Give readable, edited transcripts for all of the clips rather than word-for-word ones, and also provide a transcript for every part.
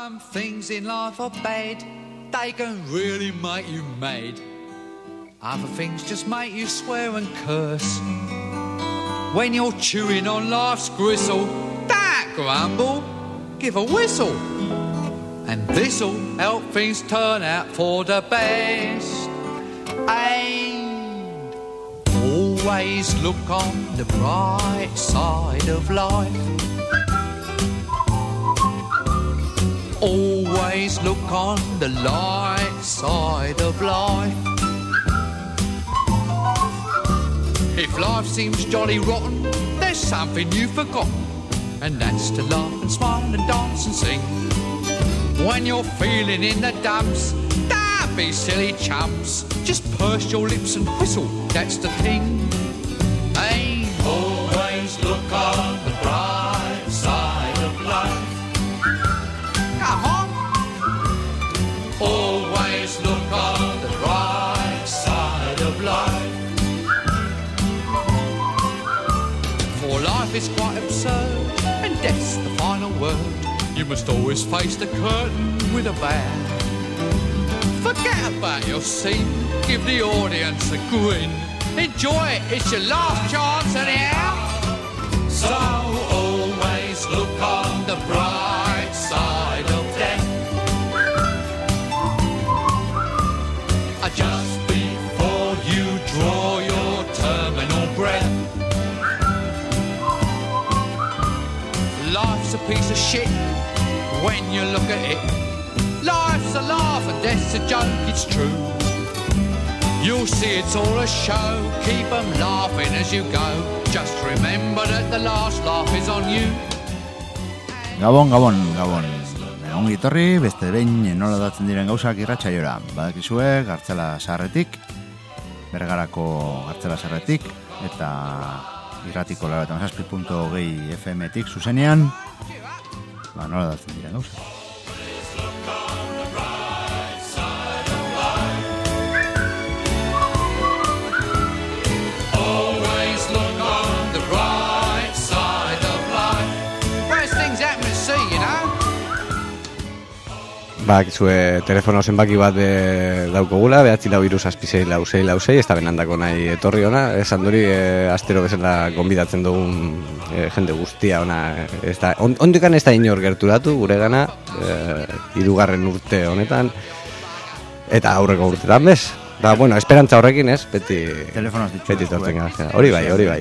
Some things in life are bad, they can really make you mad. Other things just make you swear and curse. When you're chewing on life's gristle, don't grumble, give a whistle. And this'll help things turn out for the best. And always look on the bright side of life. Always look on the light side of life. If life seems jolly rotten, there's something you've forgotten, and that's to laugh and smile and dance and sing. When you're feeling in the dumps, don't be silly chumps, just purse your lips and whistle, that's the thing. Hey, always look on the bright side of life. Come on. Always look on the bright side of life. For life is quite absurd, and death's the final word. You must always face the curtain with a bow. Forget about your scene, give the audience a grin. Enjoy it, it's your last chance anyhow. So always look on the bright side of death. Just before you draw your terminal breath. Life's a piece of shit when you look at it. Life's a laugh and death's a joke, it's true. You'll see it's all a show, keep them laughing as you go. Just remember that the last laugh is on you. Gabon. Ongi etorri, beste behin nola datzen diren gauzak irratsaiora. Badakizue, Gartzela Sarretik, Bergarako Gartzela Sarretik, eta irratiko 97.2 FM-tik zuzenean, nola datzen diren gauzak. Bakizue telefono zenbaki bat daukogula, 9436666, ez da benandako nahi etorri ona, esan duri astero bezala gonbidatzen dugun jende guztia ona, ondikan ez da inor gerturatu gure gana, 3. urte honetan, eta aurreko urtetan bez. Da, bueno, esperantza horrekin ez, beti tortzen gara. Hori bai.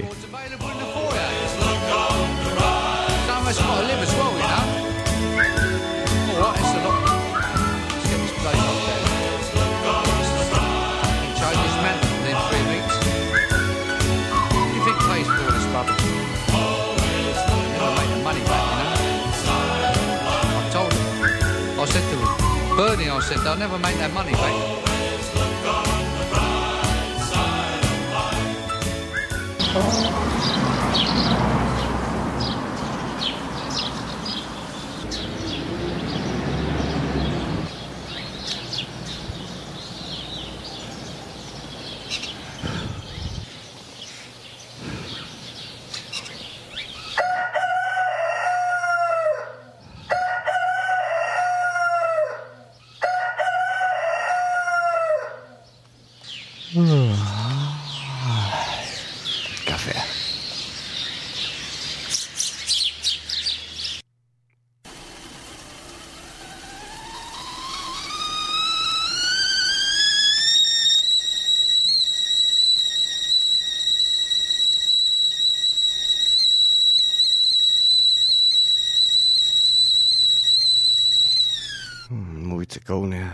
I said to Bernie, they'll never make that money back. Café. Mugitzeko unea.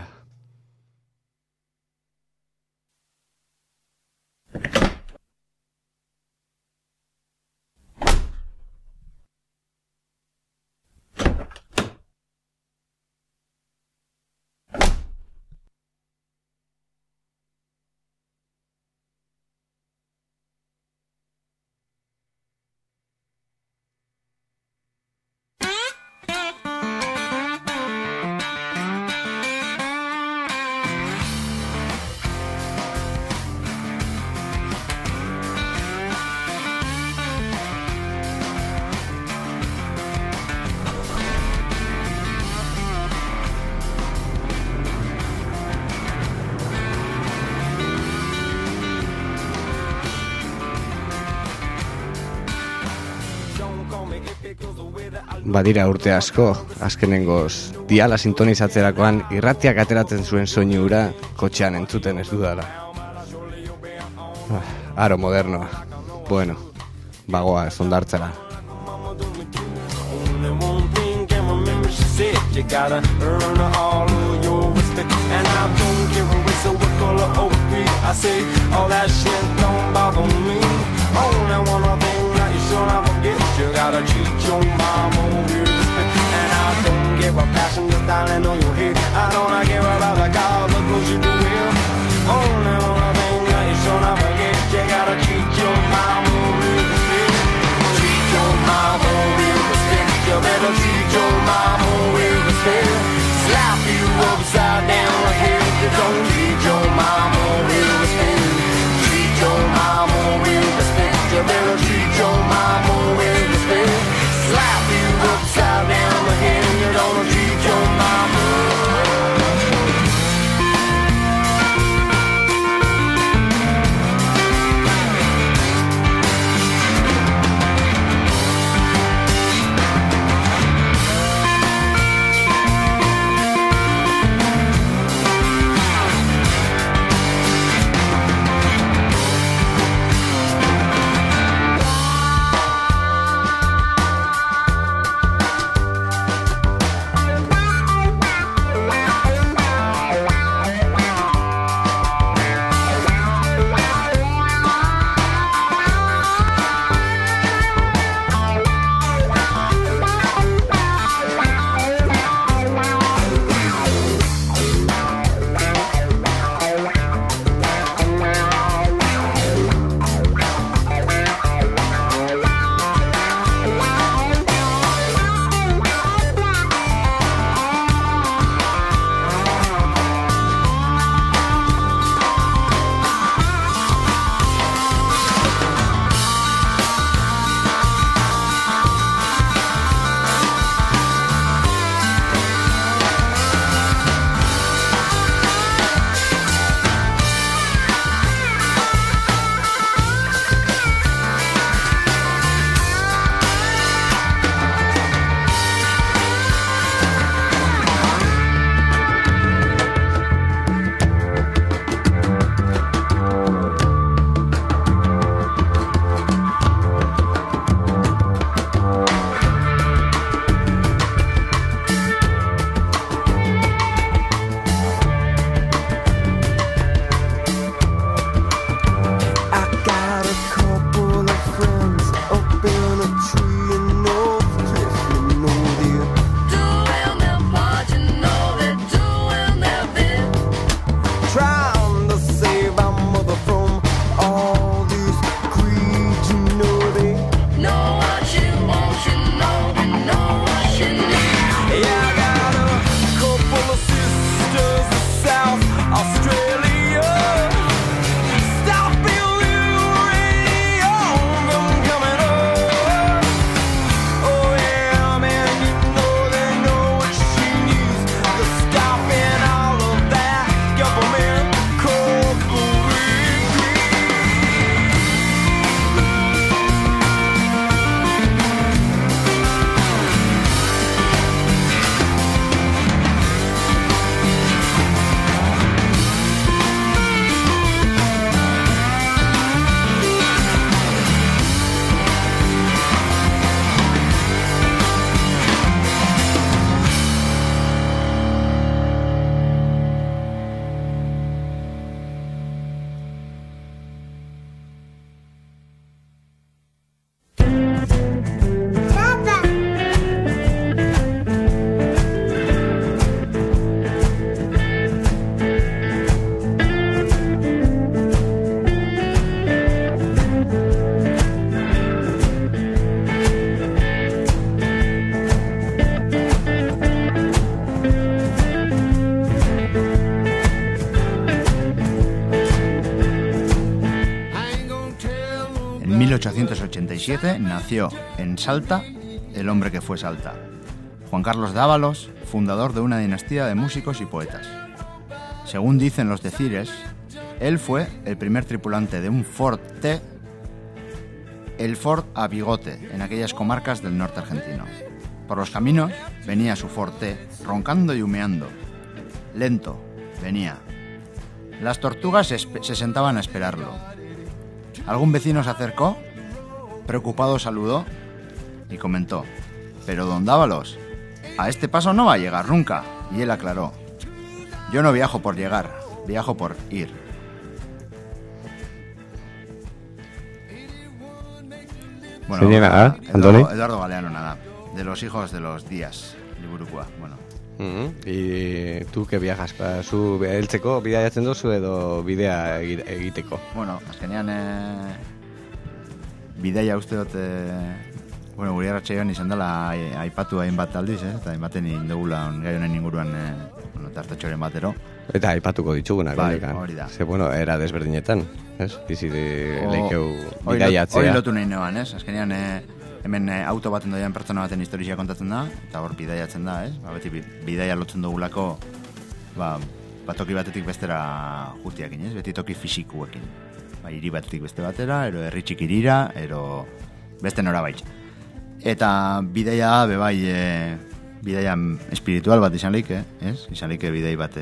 Badira urte asko, azkenengoz diala sintonizatzerakoan irratiak ateratzen zuen soinu hura kotxean entzuten ez dudala. Aro modernoa. Bueno, bagoa ez ondartzara. You gotta earn all of your respect, and I don't give a race or what color or creed. I say all that shit don't bother me. Only one thing that you should not forget, you gotta treat your mama with respect, and I don't give a passion just dialing on your head. I don't care about the God that goes you do well. Only one thing that you should not forget, you gotta treat your mama with respect. Treat your mama with respect. You better treat your mama with respect. Slap you upside down like hell. You don't treat your mama with respect. Treat your mama with respect. You better treat your mama with respect. Slap you upside down like hell. You don't treat your mama. En 1887 nació en Salta el hombre que fue Salta, Juan Carlos Dávalos, fundador de una dinastía de músicos y poetas. Según dicen los decires, él fue el primer tripulante de un Ford T el Ford a bigote en aquellas comarcas del norte argentino. Por los caminos venía su Ford T, roncando y humeando. Lento, venía. Las tortugas se sentaban a esperarlo. Algún vecino se acercó, preocupado saludó y comentó: «Pero don Dávalos, a este paso no va a llegar nunca». Y él aclaró: «Yo no viajo por llegar, viajo por ir». Bueno, nada, Andoni. Eduardo Galeano, nada. De los hijos de los Díaz, liburukua, bueno. Y tú que viajas, zu heltzeko bidaiatzen duzu edo bidea egiteko? Bueno, azkenean bidaia uste dut bueno, gure arratsaioan izan dela aipatu hainbat aldiz, eta hainbaten indugula gai honen inguruan tartetxoren batero. Eta aipatuko ditugunak, bai, hori da. Ze, bueno, era desberdinetan, ez? Bizi leikeu bidaiatzea. Hori lotu nahi neban, ez? Azkenean hemen auto baten doian pertsona baten historia kontatzen da, eta hor bidaiatzen da, ez? Beti bidaia lotzen dugulako, toki batetik bestera jutiakin, ez? Beti toki fisikuekin. Hiri batetik beste batera, ero herri txikirira, ero beste norabait. Eta bidaia bebai bidaia espiritual bat izan leike, ez? Izan leike bidai bat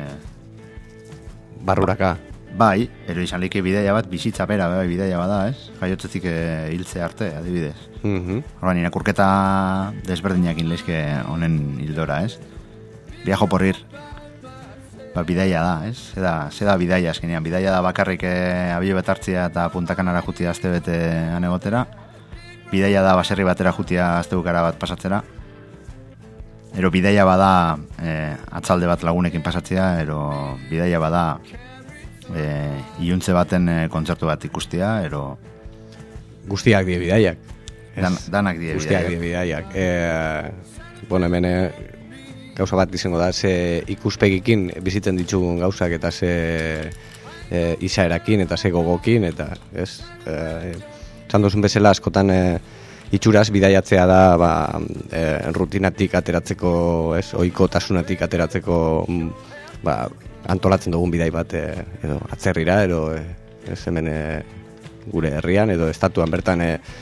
barruraka. Bai, ero izan leike bidaia bat bizitza bera, bebai bidaia bada, ez? Jaiotzetik hiltze arte, adibidez. Horban, irakurketa desberdinakin leizke honen hildora, ez? Viajo por ir. Bidaia da, ez? Zeda bidaia azkenean. Bidaia da bakarrik abio betartzia eta puntakanara jutia azte bete anegotera. Bidaia da baserri batera jutia azte bukara bat pasatzera. Ero bidaia bada atzalde bat lagunekin pasatzea, ero bidaia bada iluntze baten kontzertu bat ikustia, ero... Guztiak die bidaiak. Danak die bidaiak. Guztiak die bidaiak. Bueno, hemen gauza bat izango da, ze ikuspegikin bizitzen ditugun gauzak eta ze izaerakin eta ze gogokin, eta ez? Zan duzun bezala askotan itxuraz bidaiatzea da rutinatik ateratzeko, ez, ohikotasunatik ateratzeko antolatzen dugun bidai bat edo atzerrira, edo ez hemen gure herrian, edo estatuan bertan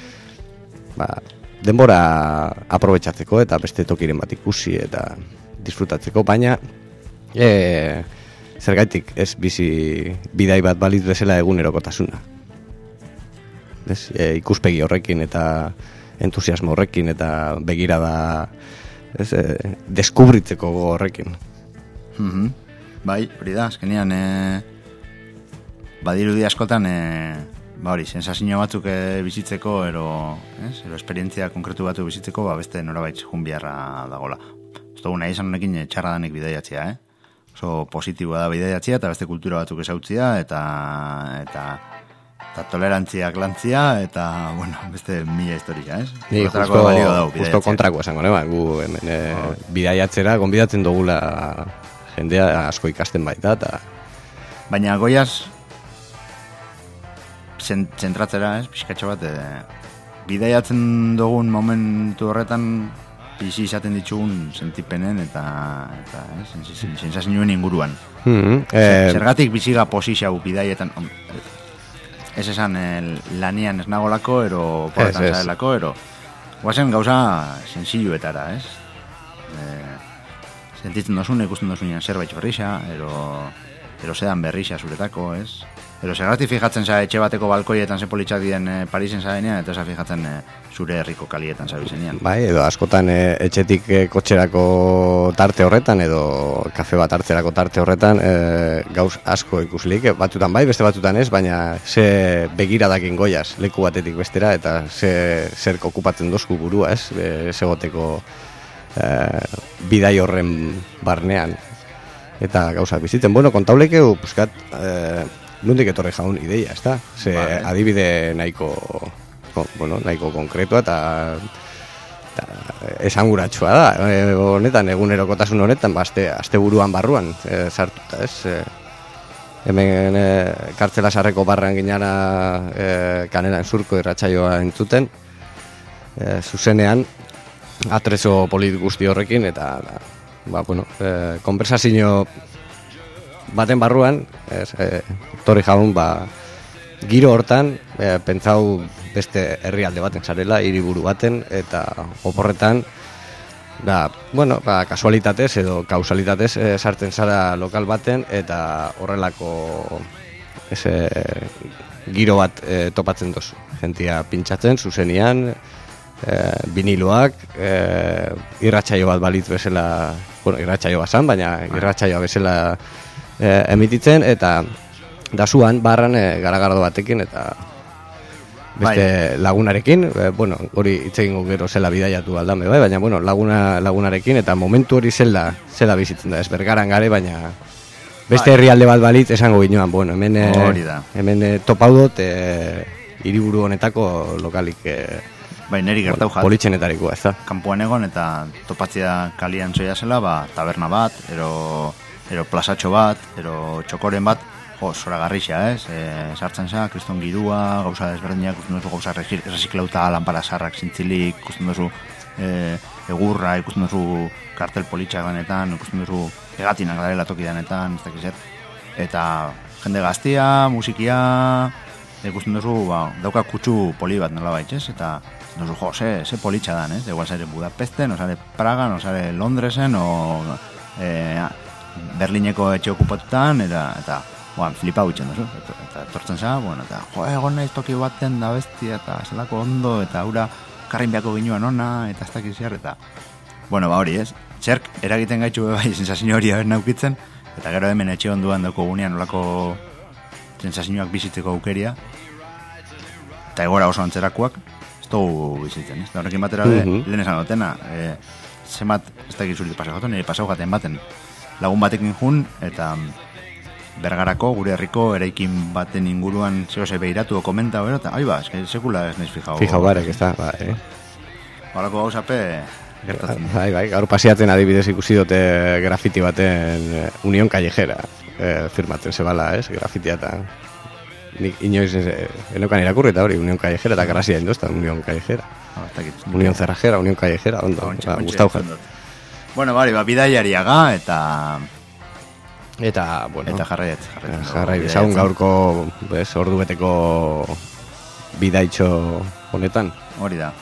denbora aprobetxatzeko eta beste tokiren bat ikusi eta disfrutatzeko, baina zergaitik ez bizi bidai bat balitz bezala egunerokotasuna. Ikuspegi horrekin eta entusiasmo horrekin eta begirada deskubritzeko horrekin. Bai, hori da, azkenean badirudi askotan hori, sensazio batzuk bizitzeko ero esperientzia konkretu batzuk bizitzeko beste norabait jun biharra dagola. Ez dugu nahi izan honekin txarra danek bidaiatzea, oso positiboa da bidaiatzea eta beste kultura batzuk esautzea eta tolerantziak lantzia eta, bueno, beste mila historia, ez? Ni justo kontrako esango, gu bidaiatzera gonbidatzen dugula jendea asko ikasten baita, eta... Baina goiaz zentratzera, ez, pixkatxo bat, bidaiatzen dugun momentu horretan bizi izaten ditugun sentipenen eta sensazioen inguruan. Zergatik biziga posizau bidaietan, ez esan lanian ez nagolako, ero porretan zaelako, ero guazen gauza sensiluetara, ez? Sentitzen dozun, ikusten dozunean zerbait berrixa, ero zedan berrixa zuretako, ez? Ero zergatik fijatzen za etxe bateko balkoietan ze politxak dien Parisen zabenean, eta za fijatzen zure herriko kalietan zabizenean. Bai, edo askotan etxetik kotxerako tarte horretan, edo kafe bat hartzerako tarte horretan, gauz asko ikuslik, batutan bai, beste batutan ez, baina ze begiradakin goiaz, leku batetik bestera, eta zer okupatzen dozku burua, ez, segoteko bidai horren barnean. Eta gauzak bizitzen, bueno, kontaulekeu, puskat, nondik etorri jaun ideia, ez da? Ze adibide nahiko konkretua eta esanguratsua da. Honetan, egunerokotasun honetan, aste buruan barruan sartuta, ez? Hemen kartzela sarreko barran ginara Kanelan Surko irratsaioa entzuten, zuzenean, atrezo polit guzti horrekin, eta konversazio baten barruan, Torri jaun, giro hortan, pentsau beste herrialde baten zarela, hiriburu baten, eta oporretan, kasualitatez edo kausalitatez sartzen zara lokal baten, eta horrelako giro bat topatzen dozu. Gentia pintxatzen, zuzenian, viniloak, irratsaio bat balitz bezala, irratsaio bazan, baina irratsaioa bezala emititzen, eta dasuan barran garagardo batekin eta beste lagunarekin, hori hitz egingo gero zela bidaiatu aldame, baina lagunarekin, eta momentu hori zela bizitzen da, ez bergaran gare, baina beste herrialde bat balitz esango ginoan, hemen topau dut hiriburu honetako lokalik neri gertau jat. Politxenetarikoa, ez da. Kanpoan egon eta topatzea kalian zoia zela, taberna bat, ero plazatxo bat, ero txokoren bat, zora garrixa, ez? Sartzen za, kriston girua, gauza desberdinak, ikusten duzu gauza resiklauta, lanpara sarrak zintzilik, ikusten duzu egurra, ikusten duzu kartel politxak benetan, ikusten duzu egatinak garela toki denetan, ez dakiz. Eta jende gaztia, musikia, ikusten duzu, dauka kutsu poli bat nola baitz, ez? Eta duzu, ze politxa dan, ez? Igual zare Budapesten, o zare Praga, o zare Londresen, o Berlineko etxe okupatutan, eta flipa huitzen duzu, eta tortzen za, eta egon naiz toki baten da bestia, eta zelako ondo, eta hura karrin beako ginuan ona, eta ez dakiz ziar, eta hori ez, txerk eragiten gaitxu sensazio hori haber naukitzen, eta gero hemen etxe onduan dauko gunean olako sensazioak bizitzeko aukeria, eta egora oso antzerakoak, ez dugu bizitzen, ez? Da horrekin batera lehen esan dutena, zemat, ez dakiz zuri pasau jaten, nire pasau jaten baten lagun batekin jun, eta Bergarako, gure herriko eraikin baten inguruan zehose behiratu o komenta, eta sekula ez naiz fijau. Fijau barek, ez da, Balako gauzape gertatzen. Gaur pasiatzen adibidez ikusi dute grafiti baten Unión Callejera firmatzen zebala, ez, grafitia eta nik inoiz enokan irakurri eta hori, Unión Callejera eta grazia induzta, Unión Callejera. Unión Cerrajera, Unión Callejera, ondo, gustau jat. Bidaiariaga eta jarrai bezagun gaurko ordu beteko bidaitxo honetan. Hori da.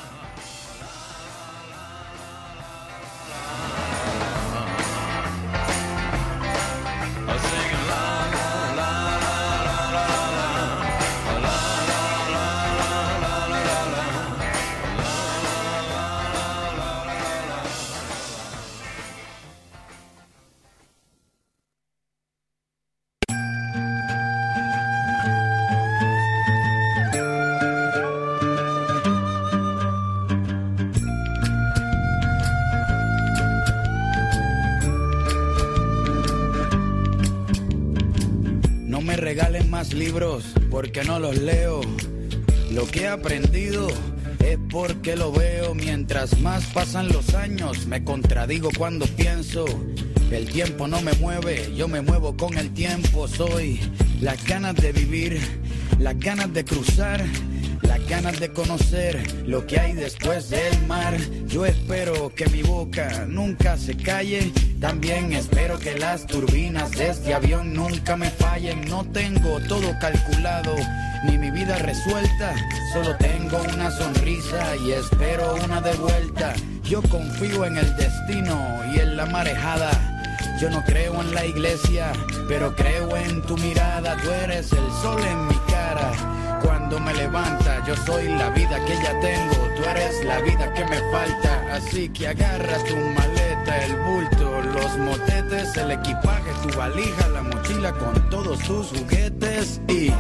Libros porque no los leo, lo que he aprendido es porque lo veo. Mientras más pasan los años me contradigo cuando pienso, el tiempo no me mueve, yo me muevo con el tiempo. Soy las ganas de vivir, las ganas de cruzar, las ganas de conocer lo que hay después del mar. Yo espero que mi boca nunca se calle, también espero que las turbinas de este avión nunca me fallen. No tengo todo calculado, ni mi vida resuelta, solo tengo una sonrisa y espero una de vuelta. Yo confío en el destino y en la marejada. Yo no creo en la iglesia, pero creo en tu mirada. Tú eres el sol en mi cara. Cuando me levanta, yo soy la vida que ya tengo. Tú eres la vida que me falta. Así que agarra tu maleta, el bulto, los motetes, el equipaje, tu valija, la mochila con todos tus juguetes y...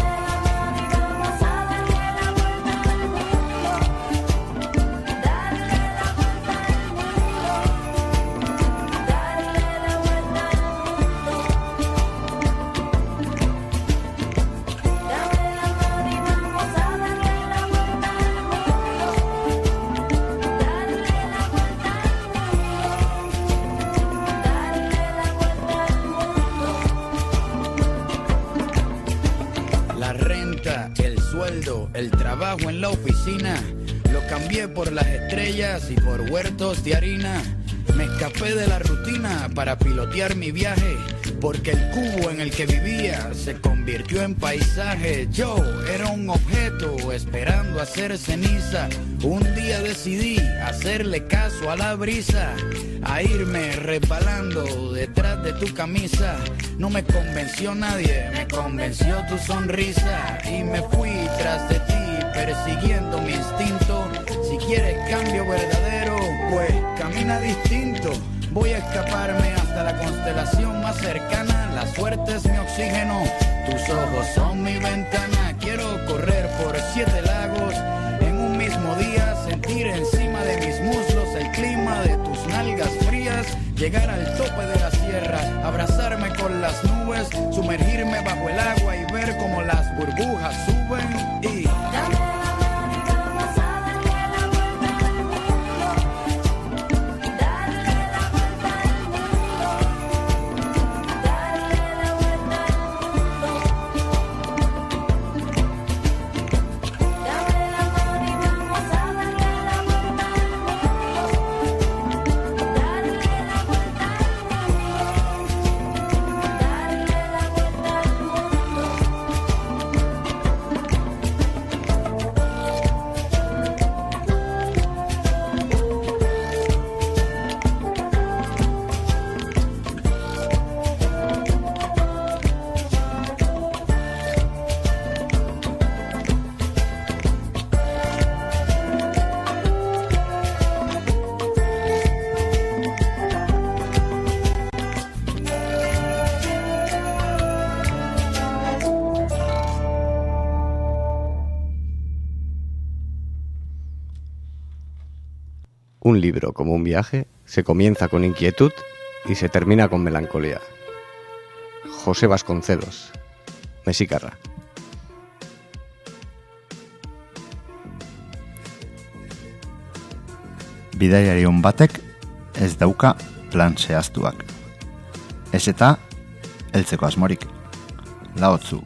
El trabajo en la oficina lo cambié por las estrellas y por huertos de harina. Me escapé de la rutina para pilotear mi viaje, porque el cubo en el que vivía se convirtió en paisaje. Yo era un objeto esperando hacer ceniza. Un día decidí hacerle caso a la brisa, a irme resbalando detrás de tu camisa. No me convenció nadie, me convenció tu sonrisa, y me fui tras de ti persiguiendo mi instinto. Si quieres cambio verdadero, pues camina distinto. Voy a escaparme hasta la constelación más cercana. La suerte es mi oxígeno, tus ojos son mi ventana. Quiero correr por 7 lagos en un mismo día, sentir encima de mis muslos el clima de tus nalgas frías, llegar al tope de la sierra, abrazarme con las nubes, sumergirme bajo el agua y ver cómo las burbujas suben y... Un libro, como un viaje, se comienza con inquietud y se termina con melancolía. José Vasconcelos, Mesikarra. Bidaiari on batek ez dauka plan zehaztuak. Ez eta heltzeko asmorik. Lao Tzu.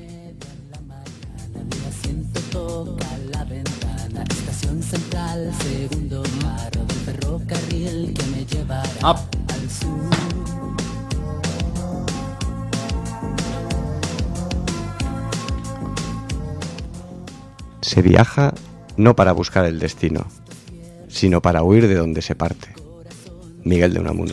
Up. Se viaja no para buscar el destino, sino para huir de donde se parte. Miguel de Unamuno.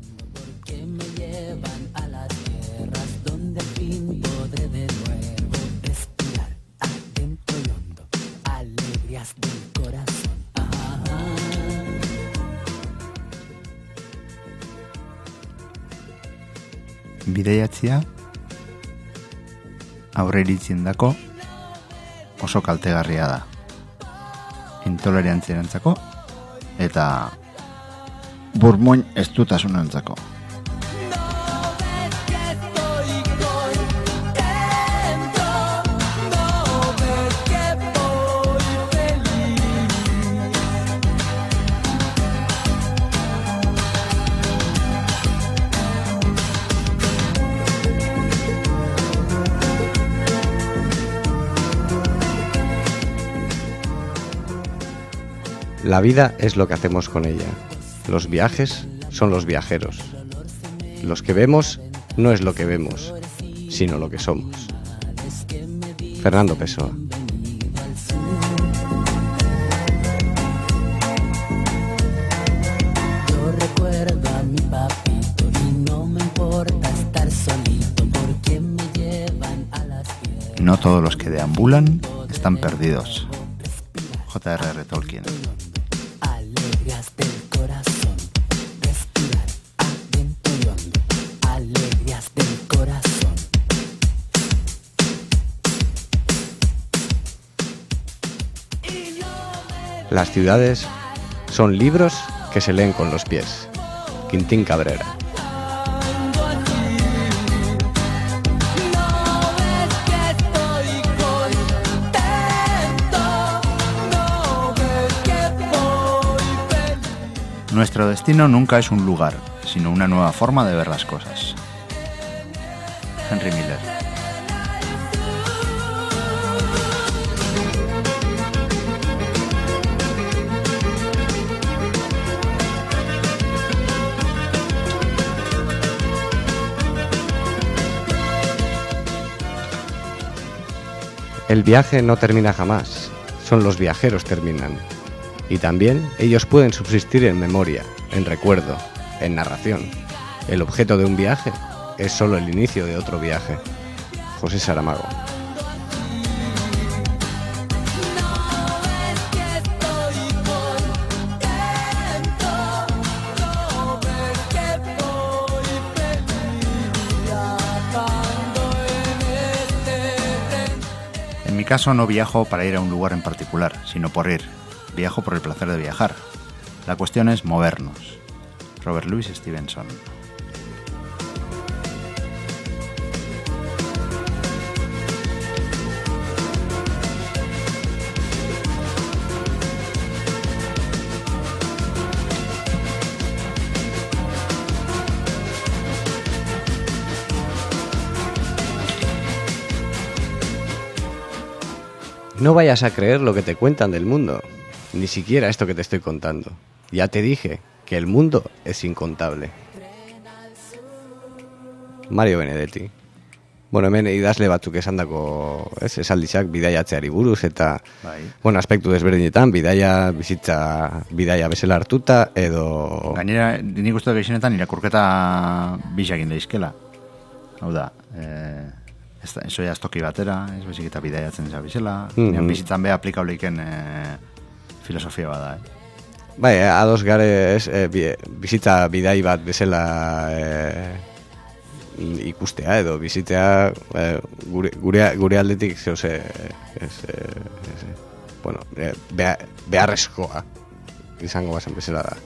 Bidaiatzia aurre iritziendako oso kaltegarria da. Intolerantziarentzako eta burmuin estutasunentzako. La vida es lo que hacemos con ella. Los viajes son los viajeros. Los que vemos no es lo que vemos, sino lo que somos. Fernando Pessoa. Yo recuerdo a mi papito y no me importa estar solito porque me llevan a las piedras. No todos los que deambulan están perdidos. J.R.R. Tolkien. Las ciudades son libros que se leen con los pies. Quintín Cabrera. Nuestro destino nunca es un lugar, sino una nueva forma de ver las cosas. Henry Miller. El viaje no termina jamás, son los viajeros terminan. Y también ellos pueden subsistir en memoria, en recuerdo, en narración. El objeto de un viaje es solo el inicio de otro viaje. José Saramago. En mi caso no viajo para ir a un lugar en particular, sino por ir. Viajo por el placer de viajar. La cuestión es movernos. Robert Louis Stevenson. No vayas a creer lo que te cuentan del mundo, ni siquiera esto que te estoy contando. Ya te dije que el mundo es incontable. Mario Benedetti. Bueno, hemen idazle batzuk esandako, esaldiak bidaiatzeari buruz eta bueno, aspektu desberdinetan, bidaia bezala hartuta edo gainera nik uste gehienetan irakurketa bisakin daizkela. Hau da, eso ya estoki batera, ez bezik eta bidaiatzen zabizela, bizitzan be aplikableiken filosofia bada, Bai, ados gare bizitza bidai bat bezala ikustea edo bizitzea gure aldetik bueno, beharrezkoa izango bazen bezala da.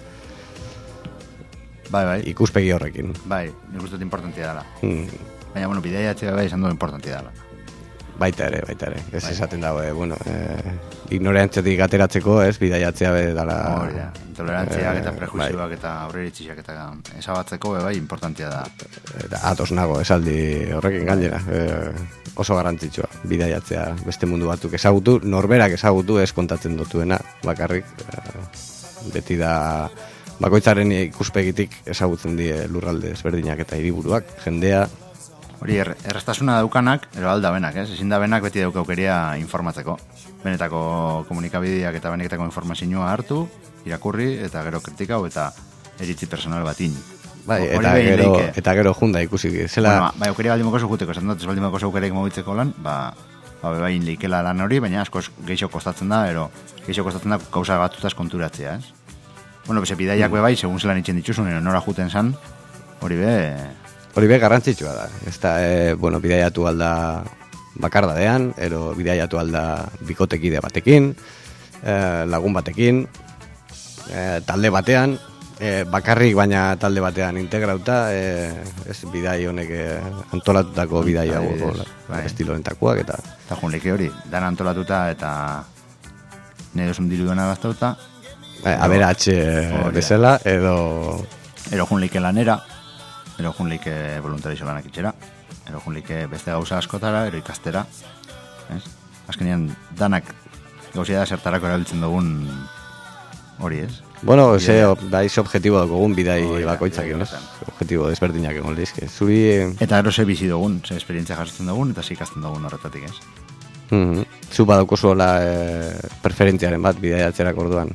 Bai. Ikuspegi horrekin. Bai, nik uste importantia dela. Baina, bueno, bidaiatzea bai izan du importantia dela. Baita ere. Ez esaten dago, bueno, ignorantziatik ateratzeko, bidaiatzea dela... Intolerantziak eta prejuizioak eta aurreiritziak eta ezabatzeko, bai, importantia da. Atos nago, esaldi horrekin gainera. Oso garrantzitsua, bidaiatzea beste mundu batzuk ezagutu, norberak ezagutu ez kontatzen dutuena, bakarrik. Beti da, bakoitzaren ikuspegitik ezagutzen die lurralde ezberdinak eta hiriburuak, jendea. Hori, erraztasuna daukanak, ero alda benak, ezin da benak beti daukaukeria informatzeko. Benetako komunikabideak eta benetako informazioa hartu, irakurri, eta gero kritikau eta eritzi personal batin. Bai, eta gero junda ikusi. Bueno, bai, aukeria baldin mokoso juteko, esan dut, ez baldin mokoso aukereik mogitzeko lan, bai, leikela lan hori, baina asko geixo kostatzen da, geixo kostatzen da gauza batutaz konturatzea, Bueno, bidaiak bai, segun zelan itxen dituzun, nora juten zan, hori be garrantzitsua da. Ez da, bueno, bidaiatu alda bakardadean, ero bidaiatu alda bikotekide batekin, lagun batekin, talde batean, bakarrik baina talde batean integrauta, ez bidai honek antolatutako bidaia estilo entakoak eta... Eta junlike hori, dan antolatuta eta nire osun diru duena gaztauta. Aberatxe bezala, edo... Ero junlike lanera, ero junlike voluntarizio lanak itxera, ero junlike beste gauza askotara, ero ikastera. Azkenean, danak gauzia da zertarako erabiltzen dugun hori, Bueno, baiz objetibo dugun bidai bakoitzak, objetibo desberdinak egon lehizke. Eta gero ze bizi dugun, ze esperientzia jasotzen dugun, eta ze ikasten dugun horretatik, Zu badauko zuela preferentziaren bat bidaiatzerak orduan.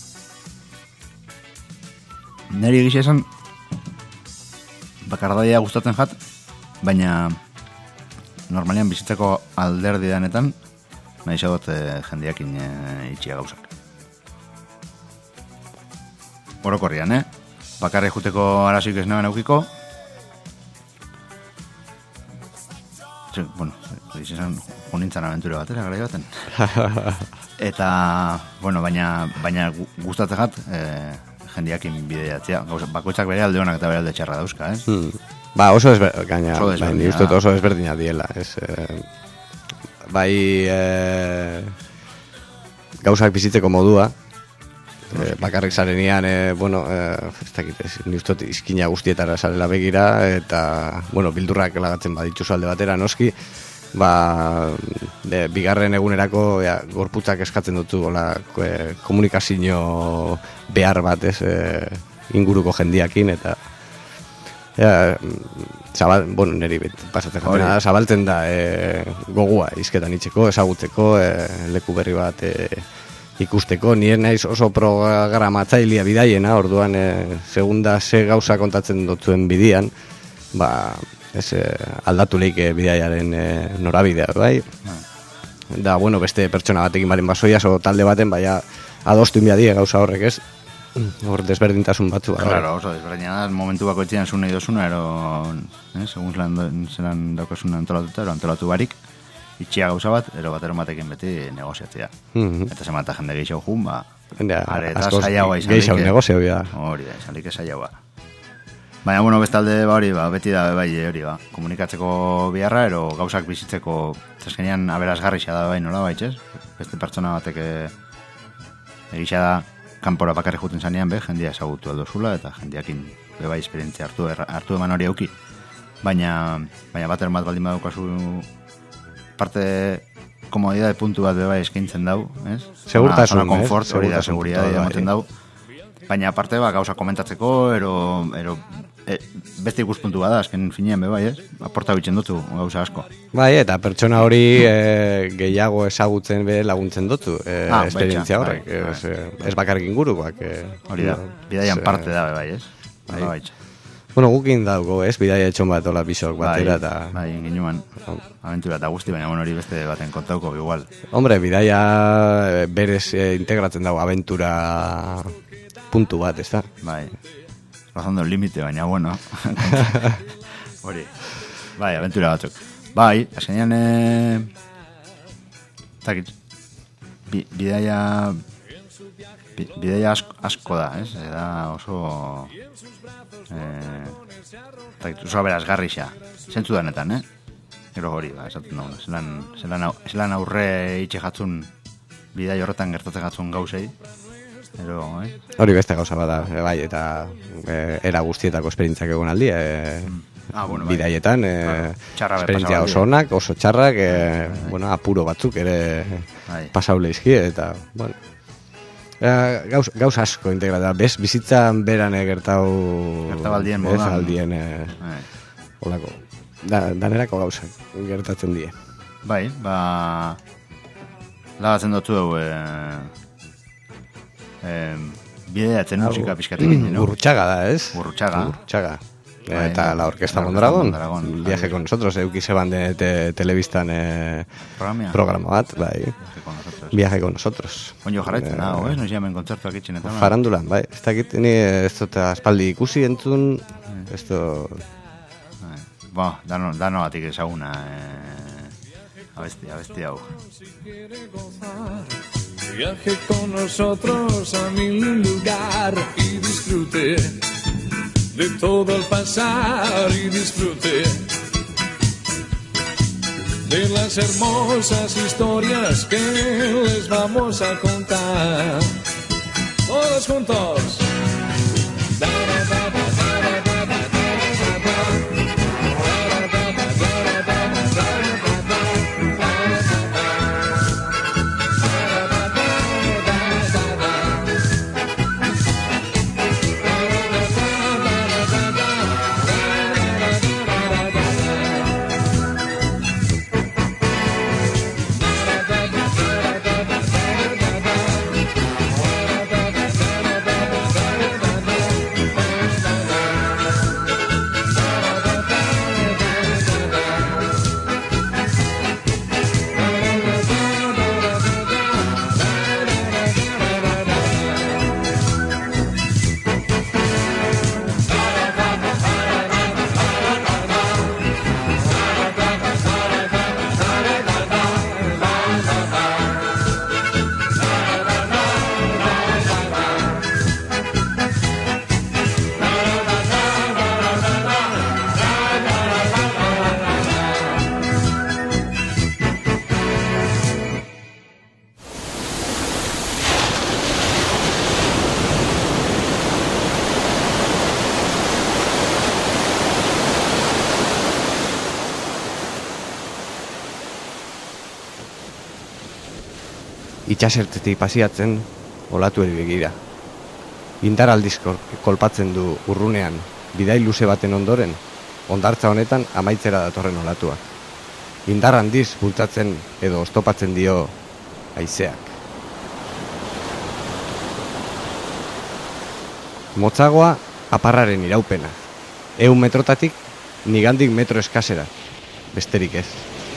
Neri egizia esan, bakardaia gustatzen jat, baina normalian bizitzeko alderdi danetan, nahi zagot jendeakin itxia gauzak. Orokorrian, bakarri juteko arazoik ez naben aukiko. Bueno, izan junintzan aventura batera, gara baten. Eta, bueno, baina gustatzen jat, jendeakin bideiatzea. Bakoitzak bere alde honak eta bere alde txarra dauzka, Ba, oso desberdina diela. Bai, gauzak bizitzeko modua, bakarrik zarenian, bueno, ez dakit, ni ustot izkina guztietara zarela begira, eta, bueno, bildurrak lagatzen baditzu alde batera, noski, bigarren egunerako gorputzak eskatzen dutu komunikazio behar bat, inguruko jendiakin, eta Neri pasatzen jatena da, zabaltzen da gogua izketan itxeko, ezagutzeko, leku berri bat ikusteko. Nire naiz oso programatzailea bidaiena, orduan segunda ze gauza kontatzen dutzuen bidian, aldatu leike bidaiaren norabidea, bai? Da, beste pertsona batekin baren basoia, talde baten, adostu inbiadie gauza horrek, ez? Hor desberdintasun batzu. Claro, oso desberdina da, momentu bako etxean zuen nahi dozuna, segun zelan daukasun antolatuta, antolatu barik, itxia gauza bat, batero batekin beti negoziatzea. Eta zemata jende gehiago jun, areta zaiagoa izan gehiago negozio, hori da, izan like zaiagoa. Baina, bestalde, beti da, komunikatzeko biharra, gauzak bizitzeko, zeskenean aberasgarrixa da, nola baitxez? Beste pertsona batek egisa da, kanpora bakarri juten zanean, jendia ezagutu aldozula, eta jendiakin esperientzia hartu eman hori auki. Baina bateren bat baldin badukazu parte komodidade puntu bat eskaintzen dau, ez? Segurtasun, konfort, hori da, seguridade ematen dau. Baina aparte gauza komentatzeko, beste ikuspuntu bada, azken finean ez? Aporta bitzen dutu gauza asko. Eta pertsona hori gehiago ezagutzen laguntzen dutu, esperientzia horrek. Ez bakarrik inguruak. Hori da, bidaian parte da, ez? Gukin dauko, ez? Bidaia etxon bat ola bisok batera eta... Ginuan, aventura eta guzti, baina hori beste baten kontauko, igual. Hombre, bidaia berez integratzen dago aventura puntu bat, ez da? Rozando el límite, baina, hori, aventura batzuk. Azkenean, bidaia asko da, ez? Da oso aberasgarrixa, zentzu danetan, Gero hori, esaten dago, zelan aurre itxe jatzun bidai horretan gertatzen jatzun gauzei. Hori beste gauza bada, eta era guztietako esperientziak egon aldi, bidaietan, esperientzia oso onak, oso txarrak, apuro batzuk ere pasaule izki, eta, gauza asko integrata, bizitzan beran gertabaldien modan, holako, danerako gauzak gertatzen die. Lagatzen dutu dugu, bideatzen musika pixkatik. Gurrutxaga da, ez? Gurrutxaga. Eta la Orquesta Mondragón, viaje con nosotros, eukizeban de telebistan programa bat, viaje con nosotros. Oño jarraitzen, ez? Nos llamen kontzertuak itxinetan. Farandulan, ez dakit, ni ez dut aspaldi ikusi entzun, ez dut... Dano batik ezaguna, abesti hau. Viaje con nosotros a mi lugar y disfrute de todo el pasar y disfrute de las hermosas historias que les vamos a contar. Todos juntos. Itxasertetik pasiatzen olatu begira. Indar aldiz kolpatzen du urrunean bidai luze baten ondoren, hondartza honetan amaitzera datorren olatua. Indar handiz bultzatzen edo oztopatzen dio haizeak. Motzagoa aparraren iraupena. 100 metrotatik nigandik metro eskasera. Besterik ez.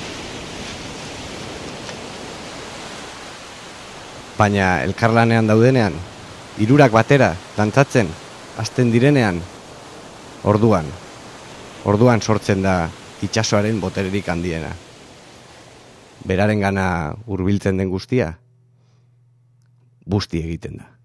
Baina elkarlanean daudenean, hirurak batera dantzatzen, hasten direnean, orduan sortzen da itsasoaren botererik handiena. Berarengana hurbiltzen den guztia, busti egiten da.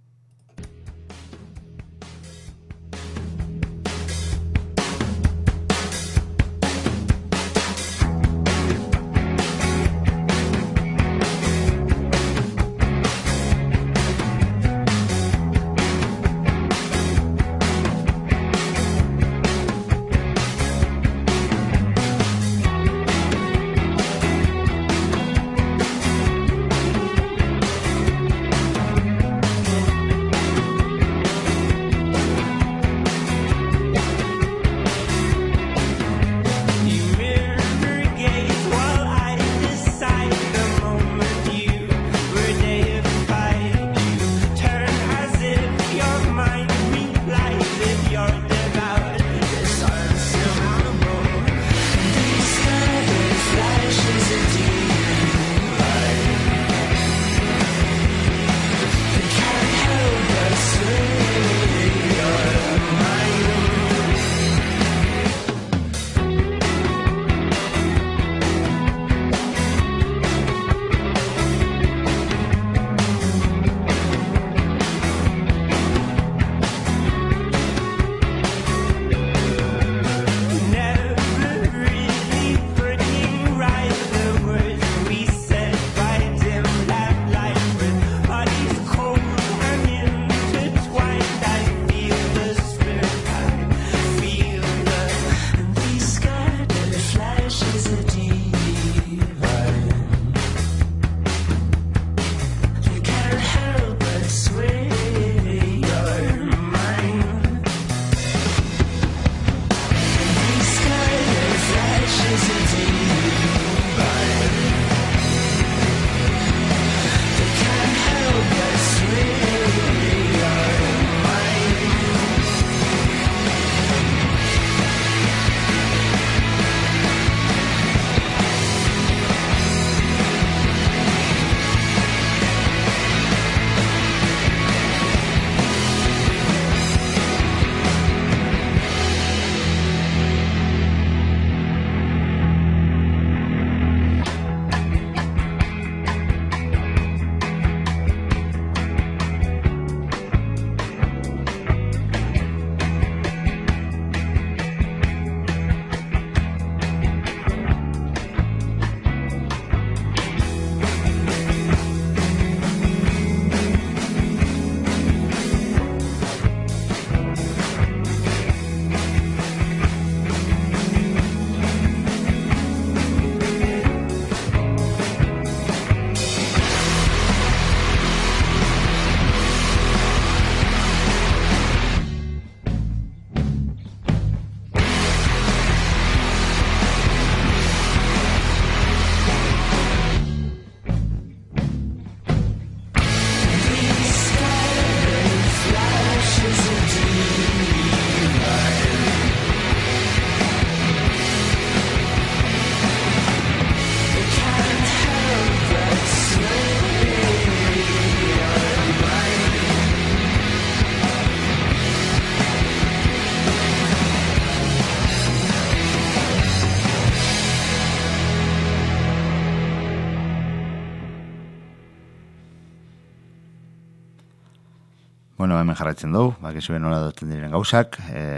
Bueno, hemen jarraitzen dugu, bakizuen nola duten diren gauzak,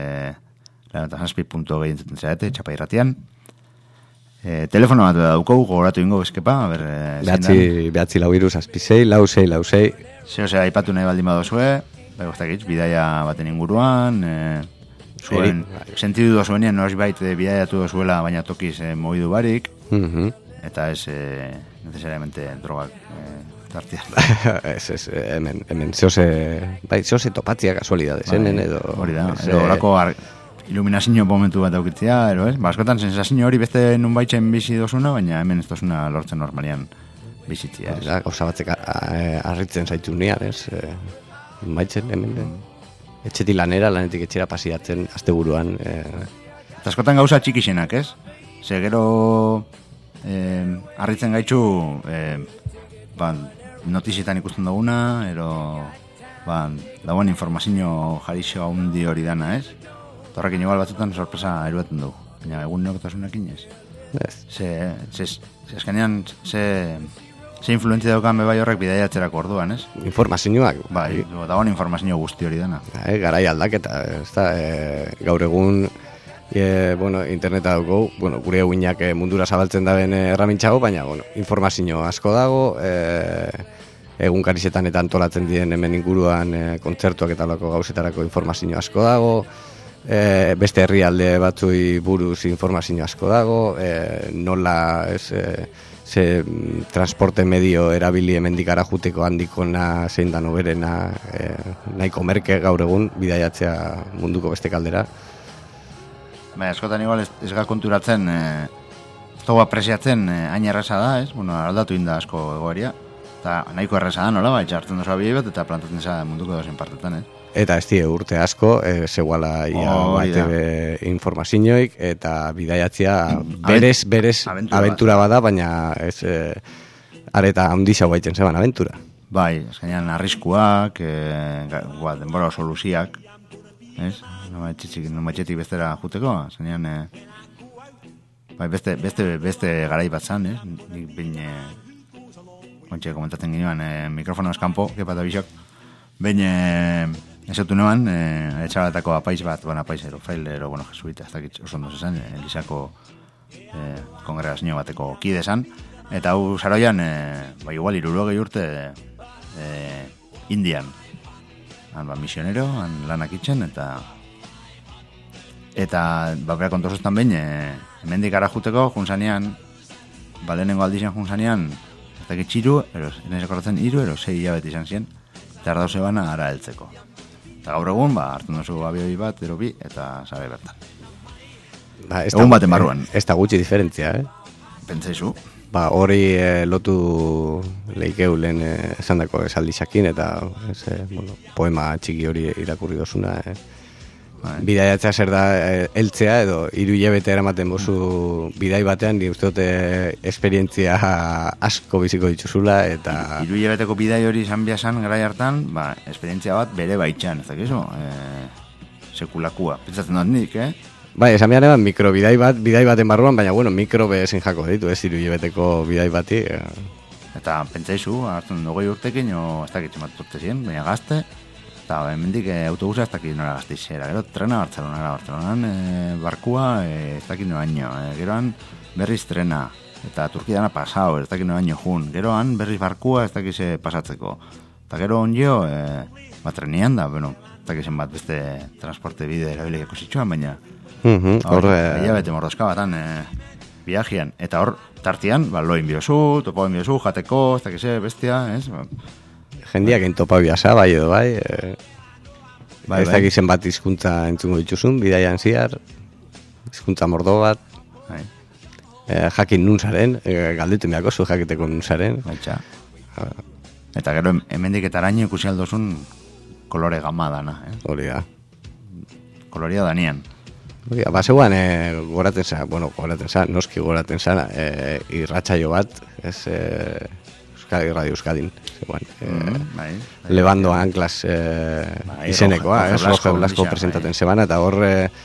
lanatazazpi.gei entzuten zarete, txapa irratian. Telefono bat daukogu, gogoratu ingo bezkepa, a ber... Behatzi lau iru zazpisei, lausei. Zehose, aipatu nahi baldin badozue, bidaia baten inguruan, zuen, sentidu dozuenean, noraz bait bidaiatu dozuela, baina tokiz moidu barik, eta ez necesariamente drogak tartian. Ez, hemen zehose topatzia kasualidades, hemen edo... Hori da, edo horako iluminazio momentu bat aukitzea, ero ez? Ba, askotan sensazio hori beste nunbaitzen bizi dozuna, baina hemen ez dozuna lortzen normalian bizitzia, ez? Gauza batzek harritzen zaitu nian, ez? Baitzen, hemen, etxetik lanera, lanetik etxera pasiatzen, asteburuan. Eta askotan gauza txikixenak, ez? Ze gero harritzen gaitxu notizietan ikusten duguna, ero dagoen informazio jarixo handi hori dana, ez? Eta horrekin igual batzutan sorpresa eruaten dugu. Baina egun neokotasunekin, ez? Ezkenean, ze influentzia daukan bebai horrek bidaiatzerako orduan, ez? Informazioak. Bai, dagoen informazio guzti hori dana. Garai aldaketa, ez da, gaur egun, interneta dugu, gure eguinak mundura zabaltzen daben erramintxago, baina, informazio asko dago, egunkarizetan eta antolatzen diren hemen inguruan kontzertuak eta lako gauzetarako informazio asko dago, beste herrialde batzui buruz informazio asko dago, nola ze transporte medio erabili hemendikara juteko handikona zein da noberena, nahiko merke gaur egun bidaiatzea munduko beste kaldera. Bai, askotan igual ez ga konturatzen, ez dugu apresiatzen hain erresa da, ez? Aldatu inda asko egoeria, eta nahiko erresa da, nola, hartzen dozu abidei bat eta plantatzen za munduko dozen partetan, ez? Eta ez die urte asko, zegoala ia informazioik, eta bidaiatzea berez aventura bada, baina ez areta handiza baitzen zeban aventura. Bai, ezkenean arriskuak, denbora oso luziak, ez? Nomatxetik bestera juteko, zenean beste garai bat zan, ez? Nik behin kontxe komentatzen ginoan mikrofono eskampo, kepata bisok, behin esautu neban, etxabatako apaiz bat, apaizero, frailero, jesuita, ez dakit oso ondo zezan, Elisako kongregazio bateko kide zan, eta hau zaroian, igual 60 urte Indian, misionero, lanak itxen, eta bera kontosuztan behin, hemendik ara juteko, junzanean, lehenengo aldizan junzanean, ez dakit txiru, nire rekordatzen 3 ero 6 hilabete izan ziren, eta ardau zebana ara heltzeko. Eta gaur egun, hartzen duzu abioi bat, ero bi, eta sabe bertan. Egun baten barruan. Ez da gutxi diferentzia, Pentsaizu. Hori lotu leikeu lehen esan dako esaldixakin, eta poema txiki hori irakurri dozuna. Bidaiatzea zer da heltzea, edo 3 hilabete eramaten bozu bidai batean, ni uste dute esperientzia asko biziko dituzula, eta 3 hilabeteko bidai hori izan biasan garai hartan, esperientzia bat bere baitxan, ez dakizu? Sekulakua, pentsatzen dut nik, Bai, esan behar eban bidai baten barruan, baina mikro bezin jako ditu, 3 hilabeteko bidai bati. Eta pentsaizu, hartzen 20 urtekin, ez dakitzen bat urte ziren, baina gazte, eta hemendik autobusa ez dakit nora gazteixera, gero trena Bartzelonan, barkua ez dakit noraino, geroan berriz trena, eta Turkiana pasao, ez dakit noraino jun, geroan berriz barkua ez dakit ze pasatzeko, eta gero onjo, trenian da, ez dakit zen bat beste transporte bide erabiliko zitsuan, baina bete mordozka batan viajean, eta hor tartian, loin biozu, topoen biozu, jateko, ez dakit ze bestia, ez? Jendiak entopa biasa, bai edo bai, ez dakit zenbat hizkuntza entzungo dituzun, bidaian ziar, hizkuntza mordo bat, jakin nun zaren, galditu miako zu jakiteko nun zaren. Eta gero hemendik eta araño ikusi aldozun kolore gama dana. Hori da. Koloria danian. Baseguan goraten zan, noski goraten zan, irratsaio bat, ez Radio Euskadin, Levando Anclas izenekoa, Roge Blasco presentaten zeban, eta hor,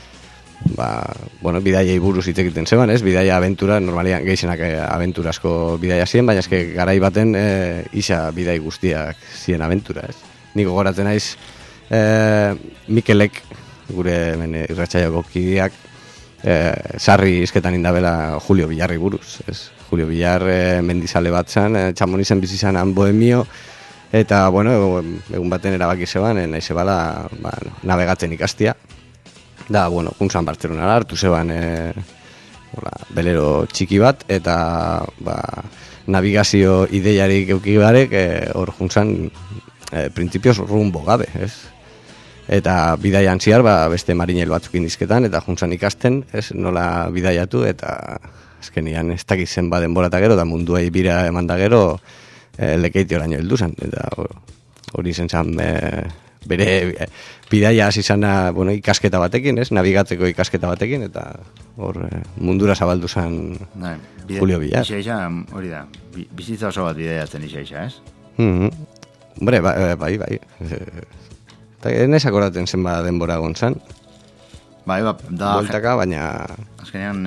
bidaiei buruz hitz egiten zeban, bidaia aventura, normalian gehienak aventurasko bidaia ziren, baina eske garai baten isa bidai guztiak ziren aventura, Niko goratzen naiz, Mikelek, gure irratsaioko kideak, sarri izketan indabela Julio Villarri buruz, Julio Villar mendizale bat zan, Txamonizen bizi zanan bohemio, eta, egun baten erabaki zeban, nahi zebala navegatzen ikastia. Da, juntzan Bartzelonara hartu zeban belero txiki bat, eta navigazio ideiarik eukibarek hor juntzan printzipioz rumbo gabe, Eta bidaian ziar, beste marinel batzukin dizketan, eta juntzan ikasten, ez, nola bidaiatu, eta azkenian ez dakiz zenba denbora eta gero, da munduei bira eman da gero, Lekeitio oraino heldu zen, eta hori zen bere bidaia hasi zana, ikasketa batekin, ez, nabigatzeko ikasketa batekin, eta hor mundura zabaldu zen Julio Villar. Isa, hori da, bizitza oso bat bidaiatzen isa, ez? Hombre, bai. Eta enez akoraten zenba denbora gontzan. Bai, da... Bueltaka, baina... Azkenean...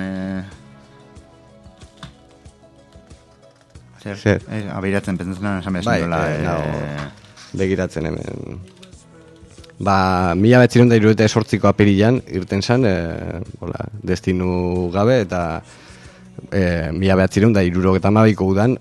Zer? Abiratzen, pentsatzen esan behar zindola... Begiratzen hemen... 1978ko apirilan irten zen, destinu gabe, eta 1972ko udan,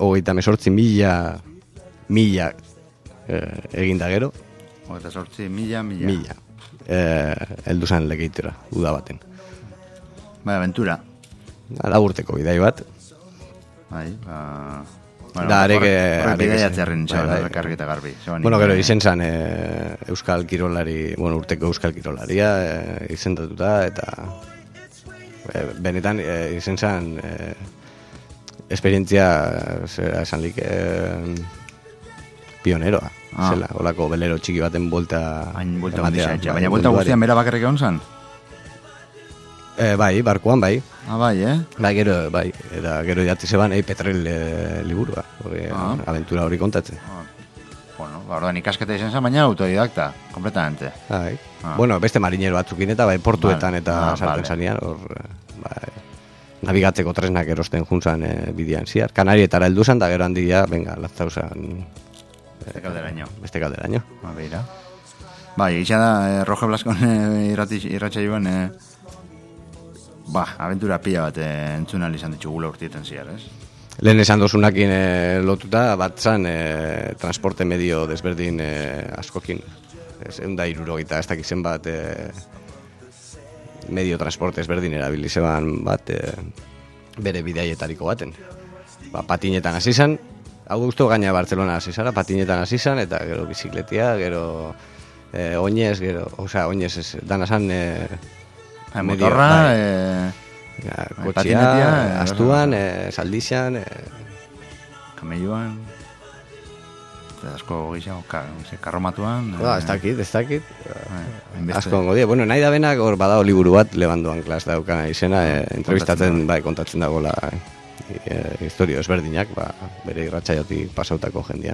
38.000 eginda gero. 38.000. Heldu zen Lekeitiora, uda baten. Bai, aventura. Laburteko bidai bat. Bai, da, areke... Bidaiatzerren, rekargita garbi. Gero izen zen euskal kirolari, urteko euskal kirolaria izendatuta, eta benetan izen zen esperientzia, esan lik, pioneroa. Zela, holako belero txiki baten buelta... Baina buelta guztian bera bakarrik egon zen? Bai, barkuan, bai. Bai, Bai, eta gero jatzi zeban, Petrel liburua, aventura hori kontatzen. Orduan ikasketa izan zen, baina autodidakta, completamente. Bai. Beste marinero batzukin eta portuetan eta sartzen zanean, nabigatzeko tresnak erosten juntzan bidean ziar. Kanarietara heldu zen, da gero handia, venga, laztauzan... Beste kalderaino. Beira. Bai, isa da, Roge Blaskon irratxa joan, aventura pila bat entzuna izan ditugula urtietan ziar, ez? Lehen esan dozunakin lotuta, bat zan transporte medio desberdin askokin. Egun da 70, ez dakizen bat medio transporte ezberdin erabili zeban bat bere bidaietariko baten. Patinetan hasi zan, hau guztu gaina Barcelona hasi zara, patinetan hasi zan, eta gero bizikletia, gero oinez, oinez ez, dana zan motorra, kotxia, astuan, saldixan, kamelluan, asko gizan, karromatuan. Ez dakit. Asko ongo die. Nahi da benak, hor badao liburu bat, lebandoan klas dauka izena, entrevistatzen, kontatzen dagoela historio ezberdinak, bere irratsaiotik pasautako jendiana.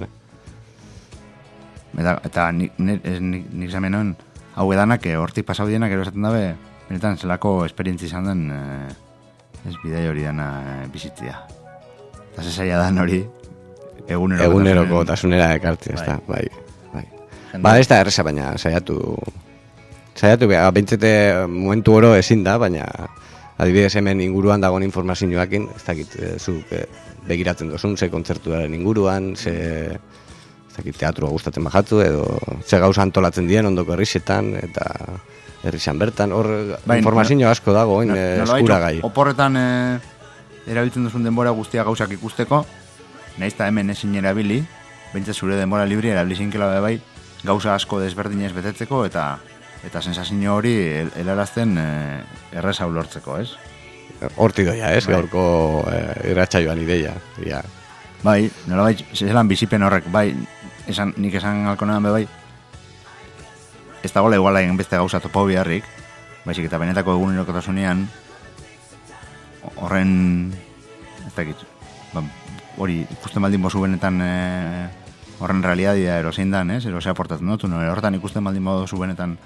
Eta nik zamenon, hau edanak, hortik pasau dienak, ero esaten dabe, benetan zelako esperientzi izan den, ez bidai hori dana bizitzia. Eta zesaia dan hori, eguneroko tasunera ekartzi, ez da, bai. Ez da erreza, baina saiatu, bentsete momentu oro ezin da, baina adibidez hemen inguruan dagoen informazioakin, ez dakit, zuk begiratzen dozun, ze kontzertuaren inguruan, ze teatrua gustatzen bajatzu, edo ze gauza antolatzen dien ondoko herrixetan, eta herrixan bertan, hor informazio asko dago, eskuragai. Oporretan erabiltzen duzun denbora guztia gauzak ikusteko, nahiz eta hemen ezin erabili, bentsa zure denbora libri erabilizinkela bai, gauza asko desberdinez betetzeko, eta sensazio hori helarazten erreza ulortzeko, ez? Horti doia, ez? Gaurko irratsaioan ideia. Bai, nola bai, zelan bizipen horrek, bai, nik esan alkonean bai, ez dagoela iguala egin beste gauza topo biharrik, baizik eta benetako egunerokotasunean, horren, ez dakit, hori ikusten baldin bozu benetan horren realidadia erosein dan, ez? Erosea portatzen dutu, horretan ikusten baldin bozu benetan.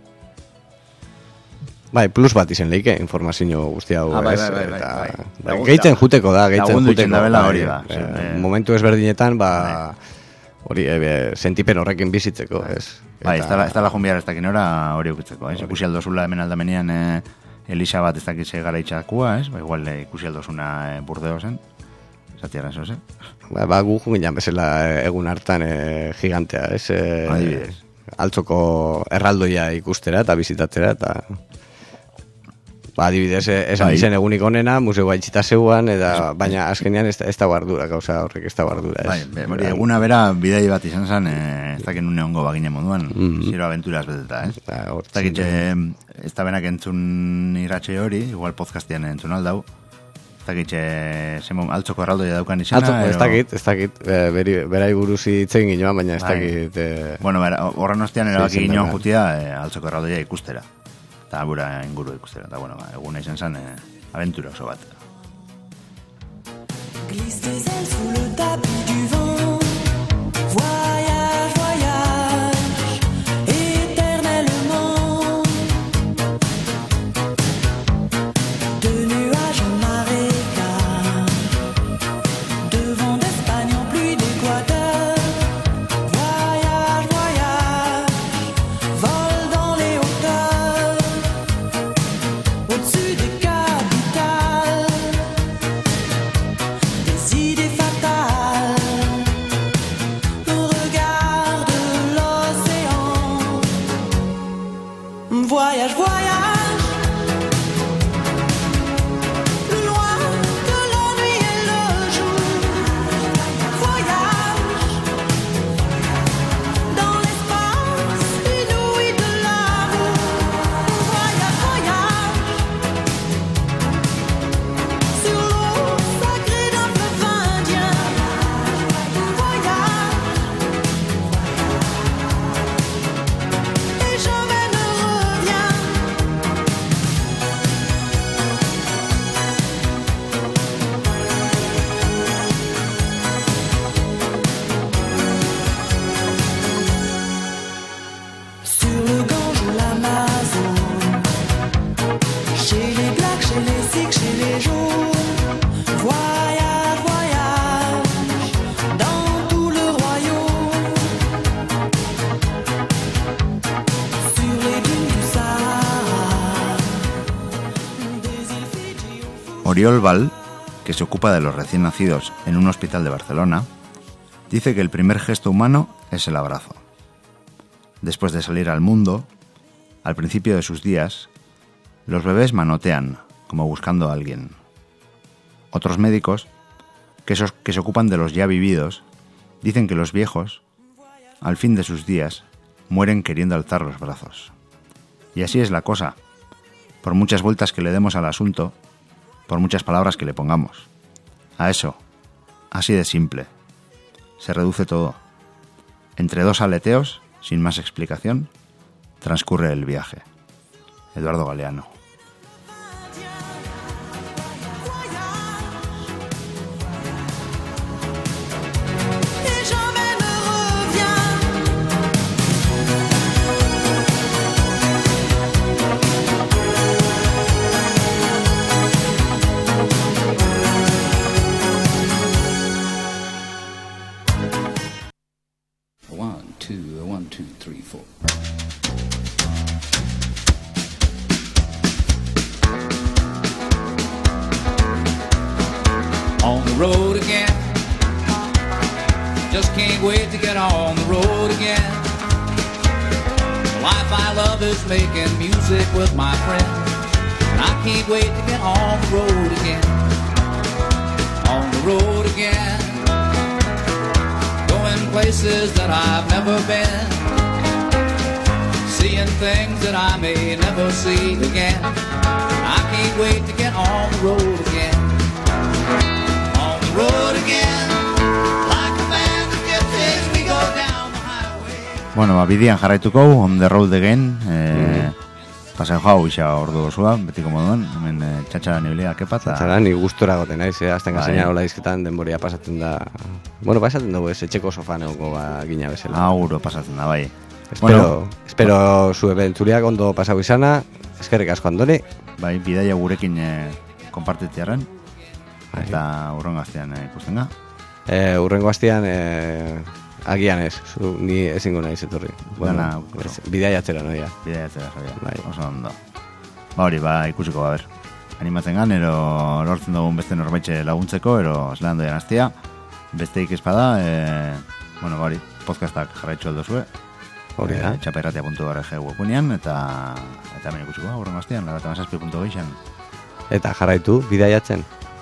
Bai, plus bat izen leike, informazio guzti hau, bai. Gehitzen juteko da, hori da. Momentu ezberdinetan, hori, sentipen horrekin bizitzeko, ez? Bai, ez dala junbiar ez dakin hori eukitzeko, ez? Ikusi aldozula hemen aldamenean Elisa bat ez dakitze gara itxakua, ez? Igual ikusi aldozuna Burdeosen, zatiaren zoze. Gu junginan bezala egun hartan gigantea, ez? Altzoko erraldoia ikustera eta bizitatzera, eta adibidez, esan izen egunik onena, museo itxita zeuan, eta baina azkenean ez da ardura, gauza horrek ez da ardura. Eguna bera, bidai bat izan zen, ez dakit nune ongo bagine moduan, zero aventuras beteta, ez? Ez dakit, ez da benak entzun irratxe hori, igual podcastian entzun aldau, ez dakit, altzoko erraldoia daukan izena. Ez dakit, berai buruz itzen ginoan, baina ez dakit. Bueno, horren ostean erabaki ginoan jutia, altzoko erraldoia ikustera. Eta gura inguru ikustera, eta bueno, eguna izan zen aventura oso bat. Glisse tes ailes sous le tapis du vent. Voyage, voyage, éternellement. De nuages en marécage, de vent d'Espagne en pluie d'Équateur. Voyage, voyage, vole dans les hauteurs, au-dessus des capitales. Des idées fatales, regarde l'océan. Voyage, voyage, plus loin que la nuit et le jour. Voyage, dans l'espace inouï de l'amour. Voyage, voyage, sur l'eau sacrée d'un fleuve indien. Voyage, et jamais ne reviens. Sur le Gange ou l'Amazone, chez les Blacks, chez les Sikhs, chez les Jaunes. Voyage, voyage, dans tout le royaume. Sur les dunes du Sahara, des îles Fidji au fond. Oriol Val, que se ocupa de los recién nacidos en un hospital de Barcelona, dice que el primer gesto humano es el abrazo. Después de salir al mundo, al principio de sus días, los bebés manotean, como buscando a alguien. Otros médicos, que se ocupan de los ya vividos, dicen que los viejos, al fin de sus días, mueren queriendo alzar los brazos. Y así es la cosa, por muchas vueltas que le demos al asunto, por muchas palabras que le pongamos. A eso, así de simple, se reduce todo. Entre dos aleteos, sin más explicación, transcurre el viaje. Eduardo Galeano. Et jamais ne reviens. One, two, three, four. On the road again. Just can't wait to get on the road again. The life I love is making music with my friends. And I can't wait to get on the road again. On the road again. Going places that I've never been. Seeing things that I may never see again. I can't wait to get on the road again. On the road again. Like a band of gypsies we go down the highway. Bueno, bidean jarraituko, on the road again. Paseo jau isa ordu osua, betiko moduan. Hemen txatxara niblea, kepata. Txatxara ni gustora goten naiz, azten gazeina hola izketan denboria pasatzen da. Bueno, pasatzen dugu ez, etxeko sofan egongo gina bezala. Auro pasatzen da, bai. Espero zu ebentzuriak ondo pasau izana, eskerrik asko Andoni. Bai, bidaia gurekin konpartitzearen, eta urrengo astean ikusten da. Urrengo astean agian ez, ni ezingo naiz etorri. Bueno, bidaia atzera noia. Bidaia atzera, bai. Oso ondo. Ba hori, ikusiko ber. Animatzen gan, ero lortzen dugun beste norbaitxe laguntzeko, ero zelan doian astia. Besteik espada, bueno, ba hori, podcastak jarraitxu aldo zue. Hori da. Txaperratia.org webunean, eta hemen ikusiko, aurrengo astean, 97.6. Eta jarraitu, bidaiatzen.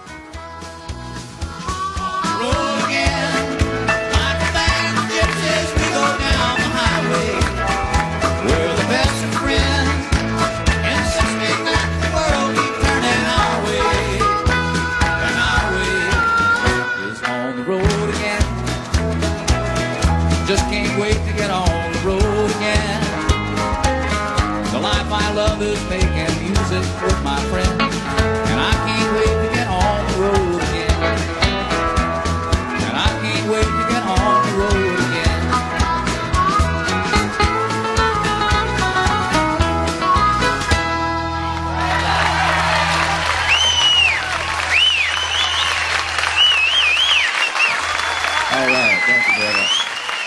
Just can't wait to get on the road again. The life I love is making music with my friends, and I can't wait to get on the road again. And I can't wait to get on the road again. All right, thank you very much.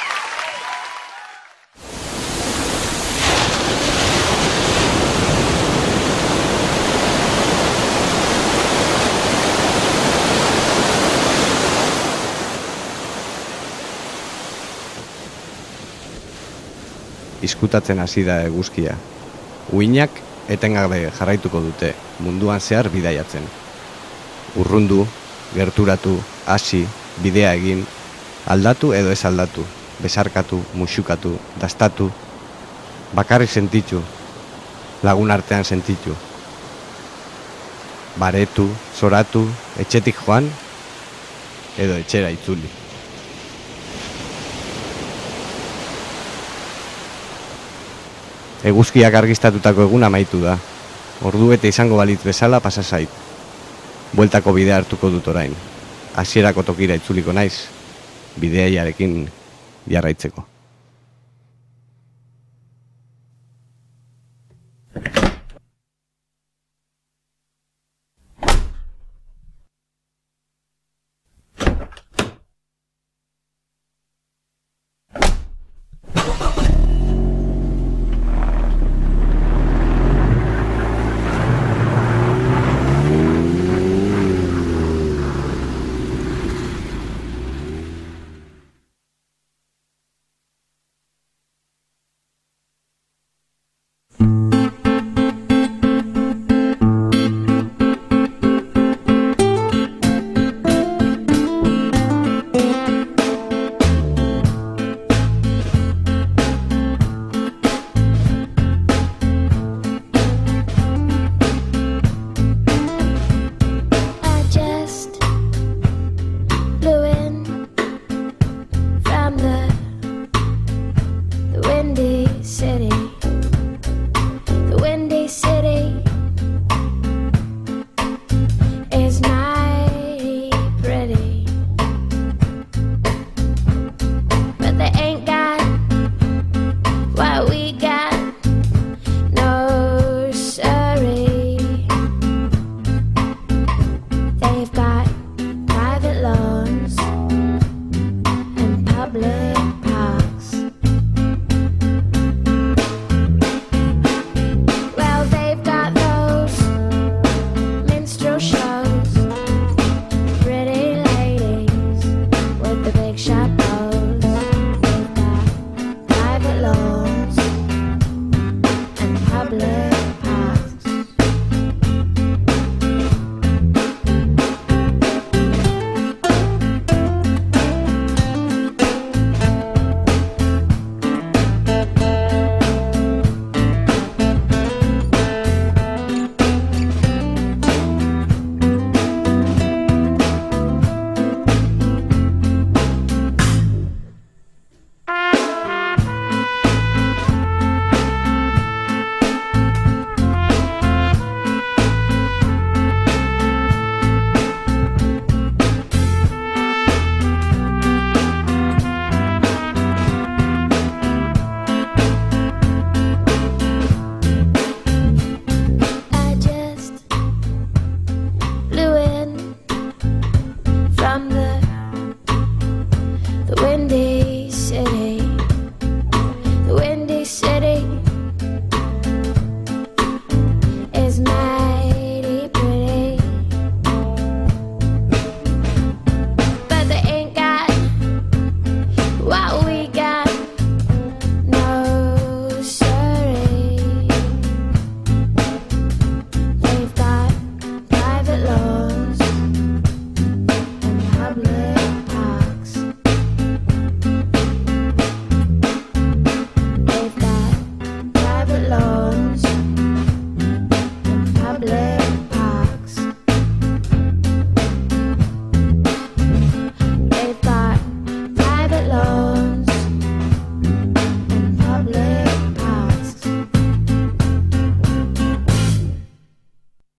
Izkutatzen hasi da eguzkia. Uinak etengabe jarraituko dute, munduan zehar bidaiatzen. Urrundu, gerturatu, hasi, bidea egin, aldatu edo ez aldatu, besarkatu, muxukatu, dastatu, bakarrik sentitu, lagun artean sentitu. Baretu, zoratu, etxetik joan, edo etxera itzuli. Eguzkiak argistatutako egun amaitu da. Ordubete izango balitz bezala pasa zait. Bueltako bidea hartuko dut orain. Hasierako tokira itzuliko naiz, bideiarekin jarraitzeko.